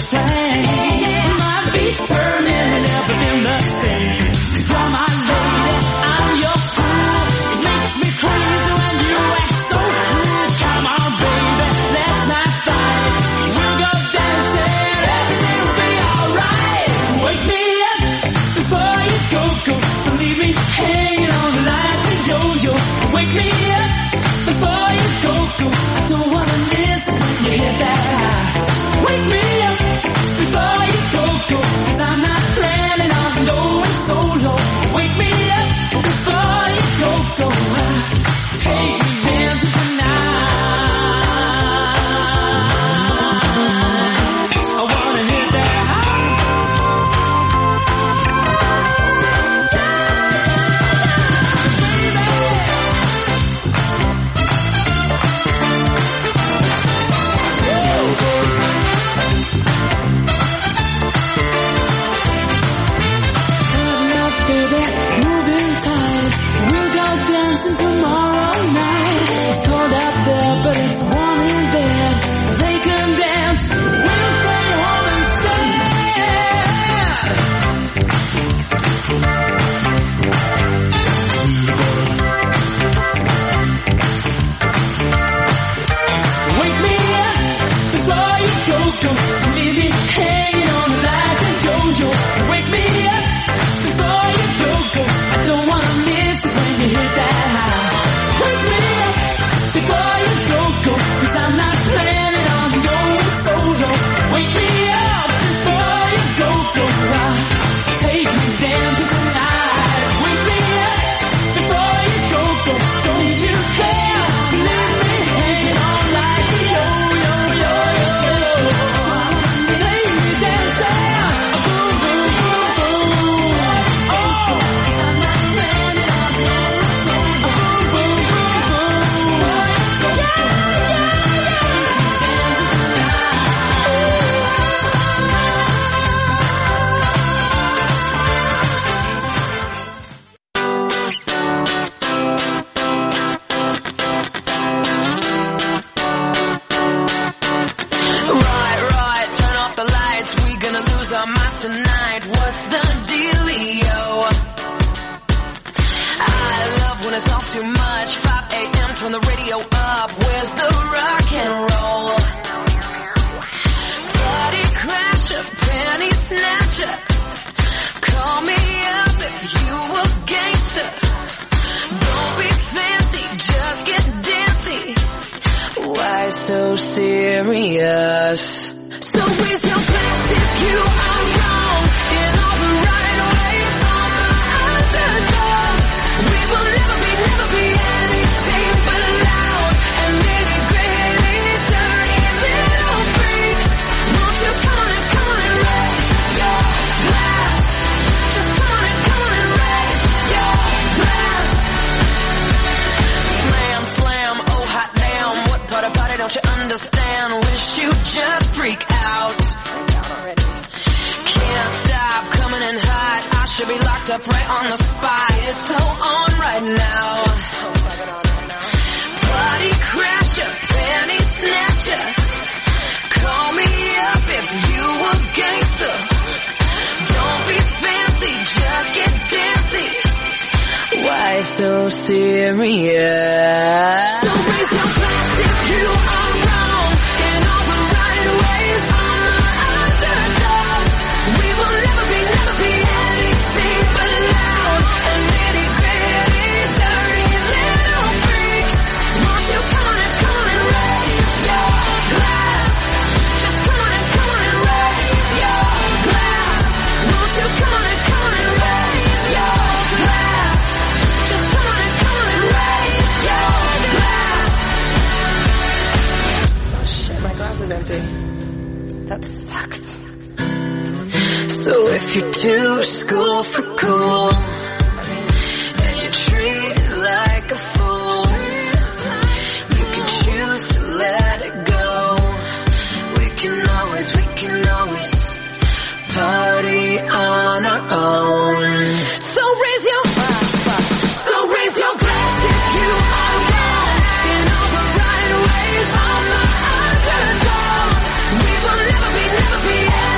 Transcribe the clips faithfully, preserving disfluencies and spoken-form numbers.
same. My beats turning and never been the same. Cause you're my lady, I'm your fool. It makes me crazy when you act so cool. Come on baby, let's not fight. We'll go dancing, everything will be alright. Wake me up before you go, go. Don't leave me hanging on like a yo-yo. Wake me up before you go, go. I don't wanna miss when you hit that high. Wake me up before you go, go. Cause I'm not planning on going solo. Wake me up before you go, go. Take me dancing tonight. I wanna hit that high. Baby, moving tight. We'll go dancing tomorrow night. It's cold out there, but it's warm in bed. They can dance. We'll stay home instead. Wake me up before you go, go. Don't leave me hanging on like a yo-yo. Wake me up before you go, go. I don't wanna miss it when you hit that high. Wake me up before you go, go. Cause I'm not planning on going solo. Wake me up before you go, go. Take me dancing tonight. Wake me up before you go, go. Don't you care to leave me hanging on like a yo-yo-yo-yo. Take me dancing. Boom, boom, boom, boom. Oh, cause I'm not planning on going solo. Boom, boom, boom, boom. Right, right, turn off the lights. We gonna lose our minds tonight. What's the dealio? I love when it's all too much. five a.m. turn the radio up. Where's the rock and roll? Party crasher, penny snatcher. Call me up if you a gangster. Don't be fancy, just get dancy. Why so serious? So raise your glass if you are wrong. In all the right ways, on the underdogs. We will never be, never be anything but loud and nitty gritty, dirty little freaks. Won't you come on and come on and raise your glass? Just come on and come on and raise your glass. Slam, slam, oh hot damn. What part of party don't you understand? Wish you just freak out. Can't stop coming in hot. I should be locked up right on the spot. It's so on right now. Party crasher, penny snatcher. Call me up if you a gangster. Don't be fancy, just get dancy. Why so serious? So raise your glass if you are wrong. In all the right ways, on the underdogs. We will never be, never be anything but loud and nitty gritty, dirty little freaks. Won't you come on and come on and raise your glass? Just come on and come on and raise your glass. Won't you come on and come on and raise your glass? Just come on and come on and raise your glass. Oh shit, my glass is empty. That sucks. So if you're too school for cool and you treat it like a fool, you can choose to let it go. We can always, we can always party on our own. So raise your So raise your glass if you are wrong. In all the right ways, on the underdogs. We will never be, never be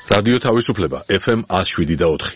რადიო თავისუფლება ეფ ემ one oh seven და four.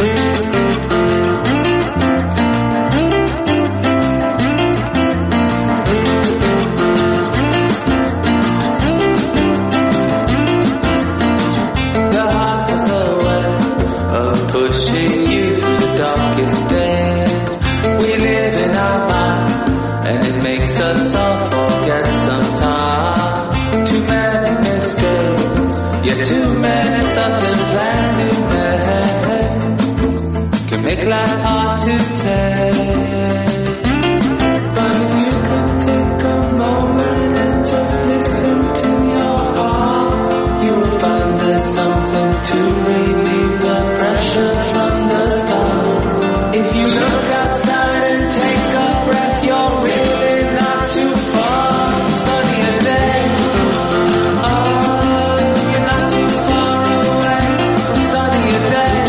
Make life hard to take. But if you could take a moment and just listen to your heart, you will find there's something to relieve the pressure from the start. If you look outside and take a breath, you're really not too far from sunnier days. Oh, you're not too far away from sunnier days.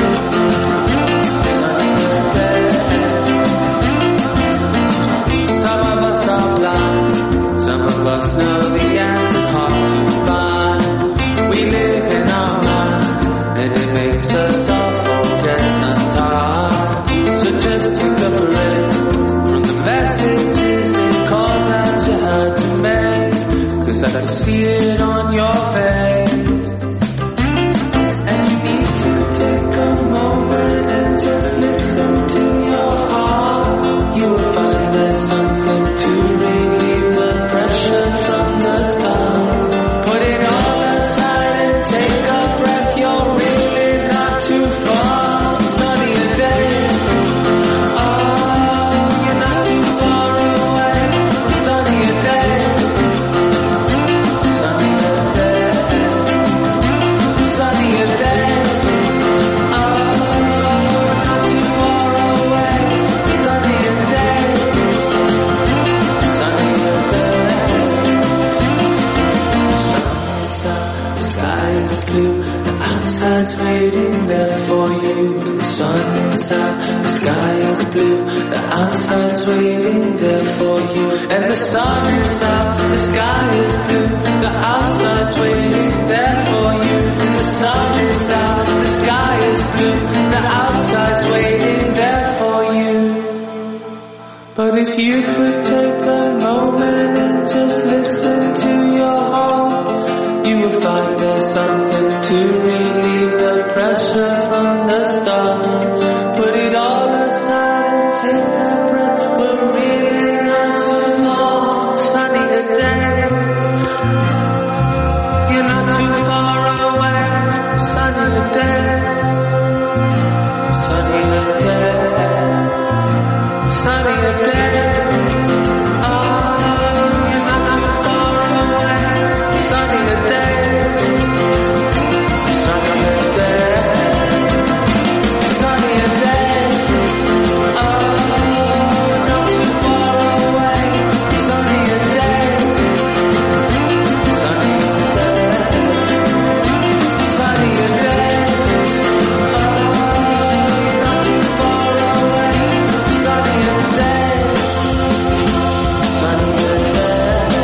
Some of us know the answer's hard to find. We live in our mind, and it makes us all forget sometimes. So just take a breath from the messages and calls out you had to make, 'cause I can see it on your face. And you need to take a moment and just listen to your heart. You will find there's something to relieve the pressure from the start. Put it all aside and take a breath. You're really not too far from sunnier days. Oh, you're not too far away from sunnier days. Sunnier days. Sunnier days. Oh, not too far away from sunnier days. Sunnier days. The sky is blue, the outside's waiting there for you. The sun is out, the sky is blue, the outside's waiting there for you. And the sun is out, the sky is blue, the outside's waiting there for you. And the sun is out, the sky is blue, the outside's waiting there for you. But if you could take a moment and just listen to your heart, you will find there's something to relieve the pressure from the start. Put it all aside and take a breath. We're really not too far, sunnier days. You're not too far away, sunnier days. Sunnier days. Sunnier days. Oh, you're not too far away, sunnier days. Sunnier days. Sunnier days. Oh, not too far away, sunnier days. Sunnier days. Sunnier days. Oh, you're not too far away, sunnier days. Sunnier days.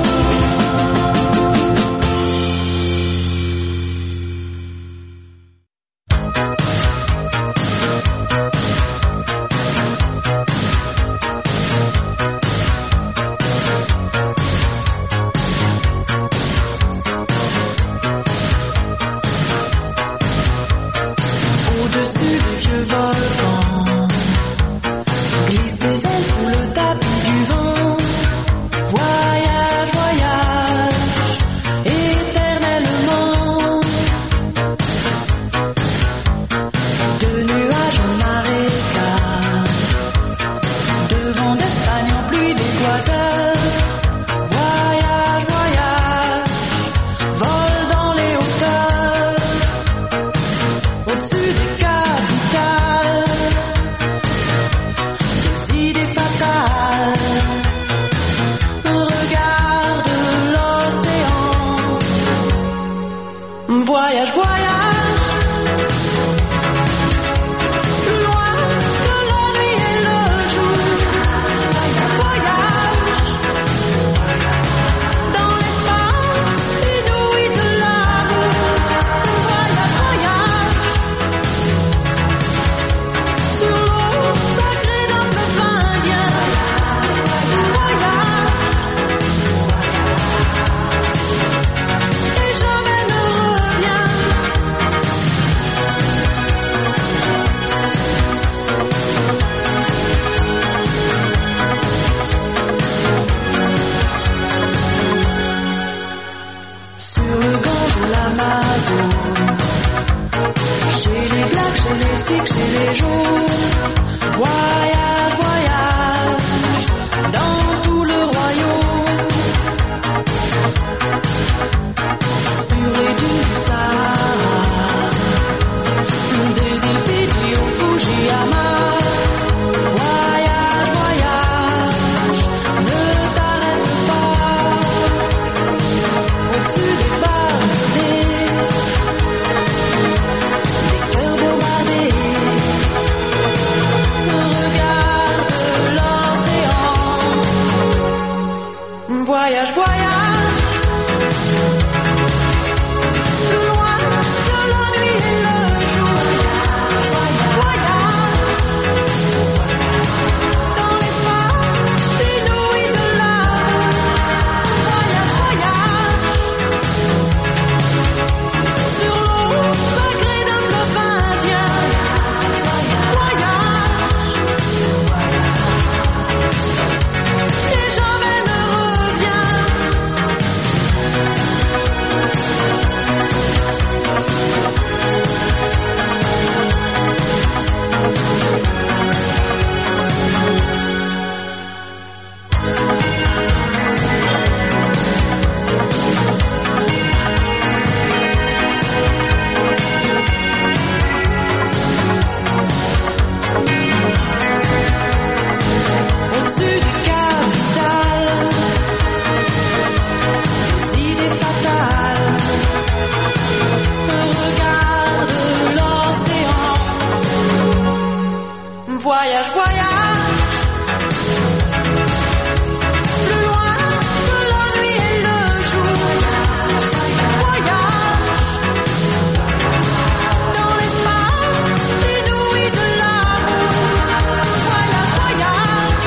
Au-dessus des vieux volcans, glisse tes ailes sous le tapis du vent. Voyage, voyage, éternellement. De nuages en marécage, de vent d'Espagne en pluie d'Équateur. Voyage, voyage, vole dans les hauteurs. Au-dessus des capitales, jours. Voyage, voyage dans tout le royaume. Pur et du Sahara, des îles Fidji au Fujiyama. Voyage, voyage, ne t'arrête pas. Au-dessus des barbelés, des cœurs bombardés. Regarde l'océan. Voyage, voyage. Plus loin que la nuit et le jour. Voyage. Dans l'espace inouï de l'amour. Voyage, voyage. Sur l'eau sacrée d'un fleuve indien. Voyage. Et jamais ne reviens. Au-dessus des capitales, des idées fatales. Regarde l'océan. Voyage, voyage. Plus loin que la nuit et le jour. Voyage. Dans l'espace inouï de l'amour. Voyage, voyage.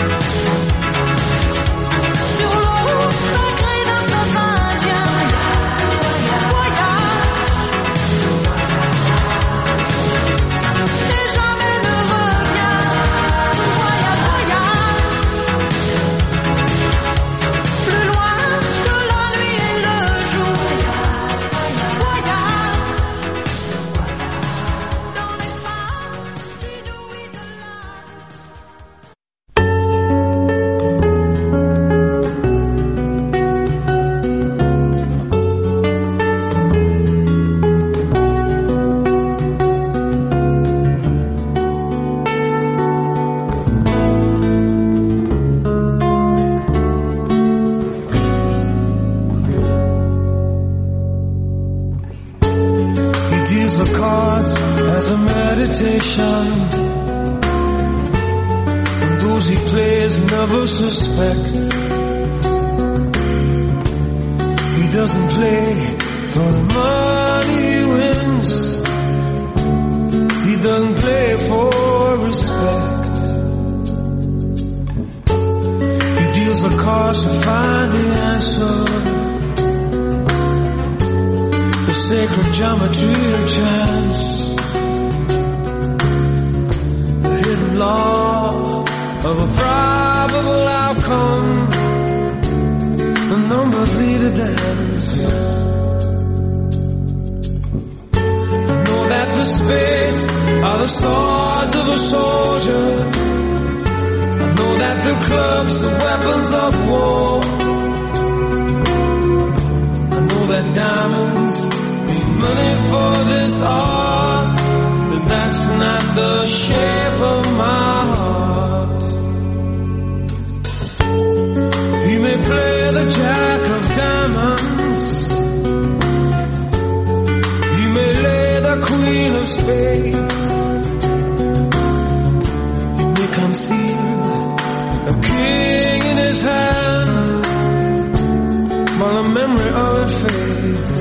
Sur l'eau sacrée d'un fleuve indien. Voyage. Et jamais ne reviens. Voyage, voyage. Plus loin que la nuit et le jour. Voyage. Dans l'espace inouï de l'amour. He deals the cards as a meditation, and those he plays never suspect. He doesn't play for the money he wins. He doesn't play for respect. He deals the cards to find the answer. The sacred geometry of chance, the hidden law of a probable outcome. The numbers lead a dance. I know that the spades are the swords of a soldier. I know that the clubs are weapons of war. I know that diamonds need money for this art, but that's not the shape of my heart. He may play the jack of diamonds. He may lay the queen of spades. He may conceal a king in his hand, while the memory of it fades.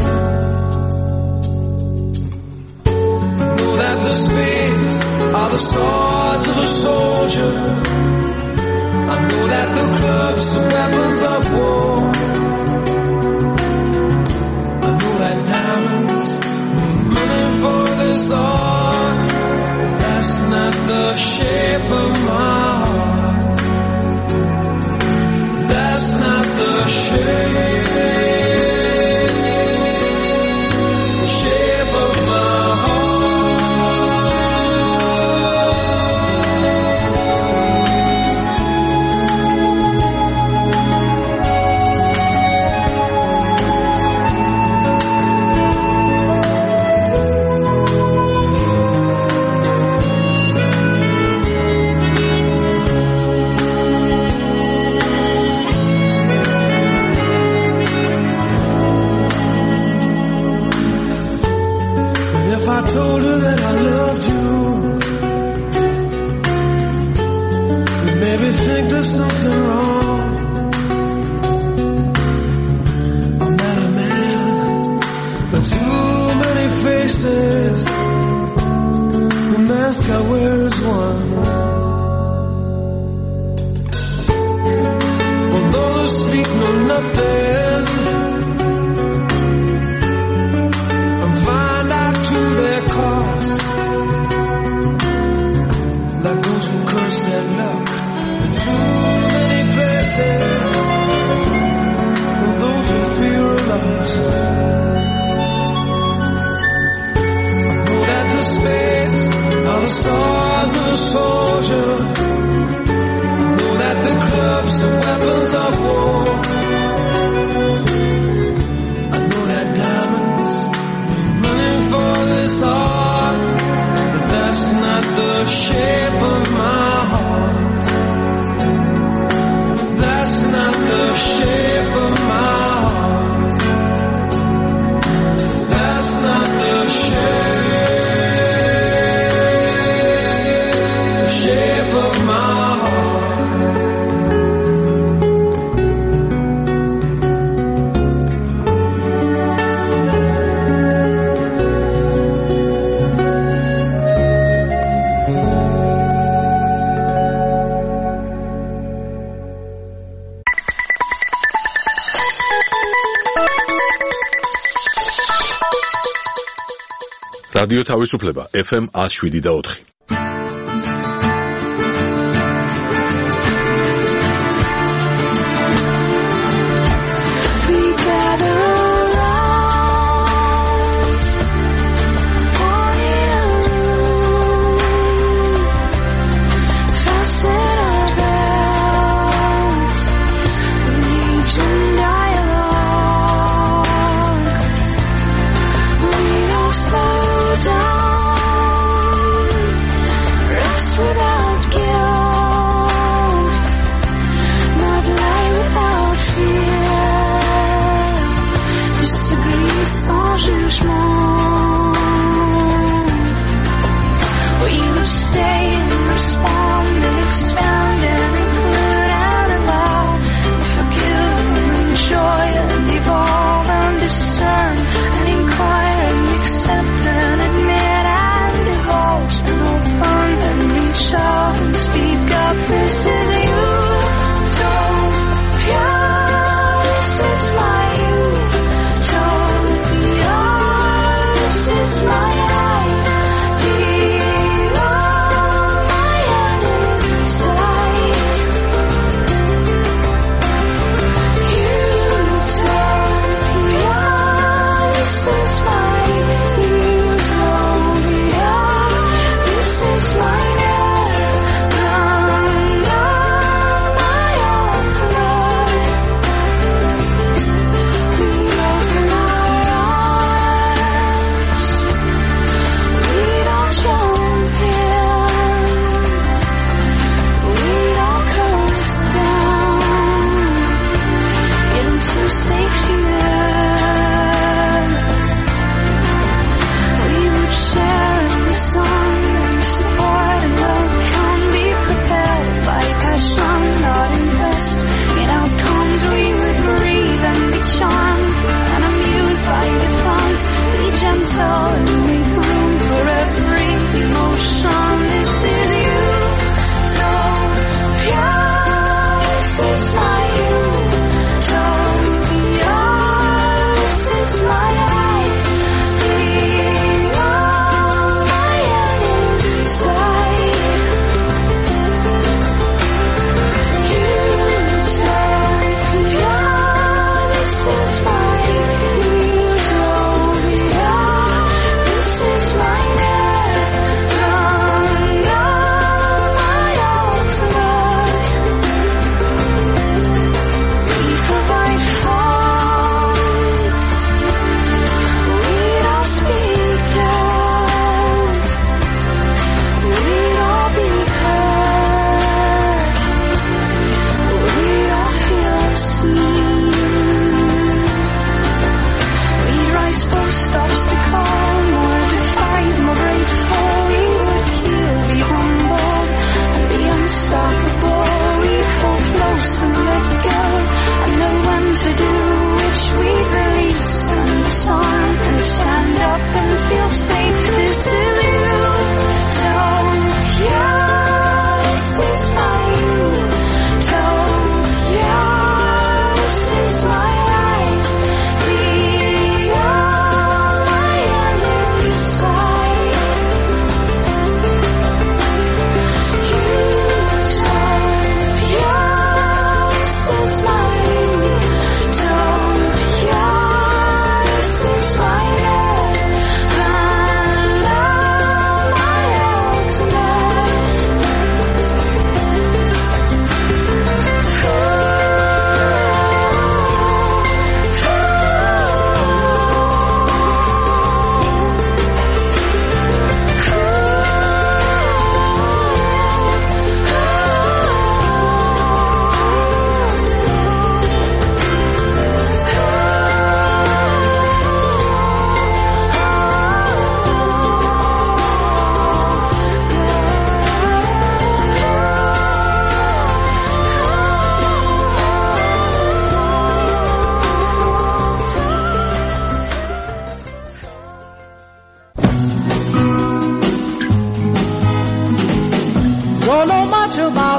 I know that the spades are the swords of a soldier. I know that the clubs are weapons of war. I know that diamonds need money for this art, but that's not the shape of my heart. That's not the shape. The shape of my heart. you that I loved you. You made me think there's something wrong. I'm not a man, but too many faces. The mask I wear is one. Although the speak know nothing, and find out to their cost, like those who curse their luck in too many places, and those who fear are lost. I know that the space are the stars of a soldier. I know that the clubs are weapons of war. I know that diamonds mean money for this heart, but that's not the shape of my heart. That's not the shape of my heart. That's not the shape, shape of my heart. რადიო თავისუფლება ეფ ემ one oh seven და four.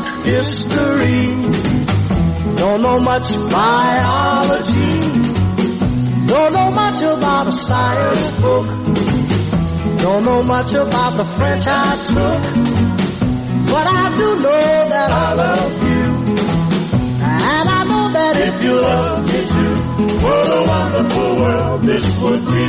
about history. Don't know much biology. Don't know much about a science book. Don't know much about the French I took. But I do know that I love you. And I know that if you love me too, what a wonderful world this would be.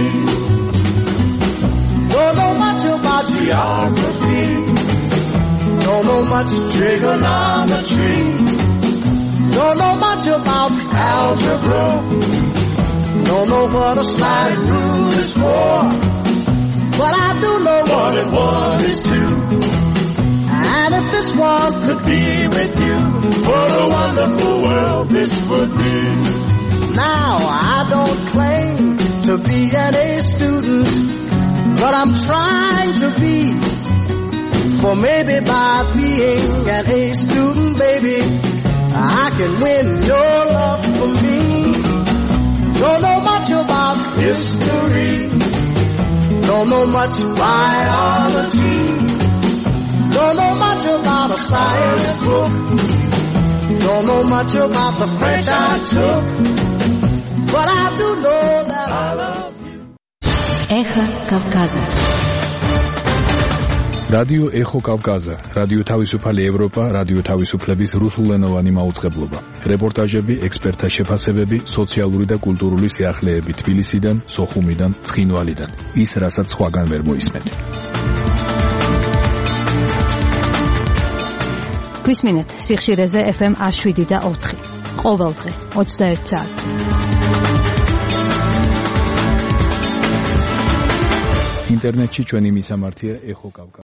Don't know much about geography. Don't know much trigonometry. Don't know much about algebra. Don't know what a sliding rule is for. But I do know one and one is two. And if this one could be with you, what a wonderful world this would be. Now I don't claim to be an A student, but I'm trying to be. For maybe by being an A student, baby, I can win your love for me. Don't know much about history. Don't know much biology. Don't know much about a science book. Don't know much about the French I took. But I do know that I love you. Эхо Кавказа. რადიო ეხო კავკაზა, რადიო თავისუფალი ევროპა, რადიო თავისუფლების რუსულენოვანი მაუწყებლობა. რეპორტაჟები, ექსპერტთა შეფასებები, სოციალური და კულტურული სიახლეები თბილისიდან, სოხუმიდან, ცხინვალიდან. ის, რასაც სხვაგან ვერ მოისმენთ. გვისმინეთ სიხშირეზე ეფ ემ ას შვიდი და ოთხი. ყოველდღე ოცდაერთ საათს. ინტერნეტში ჩვენი მისამართია ეხო კავკაზა.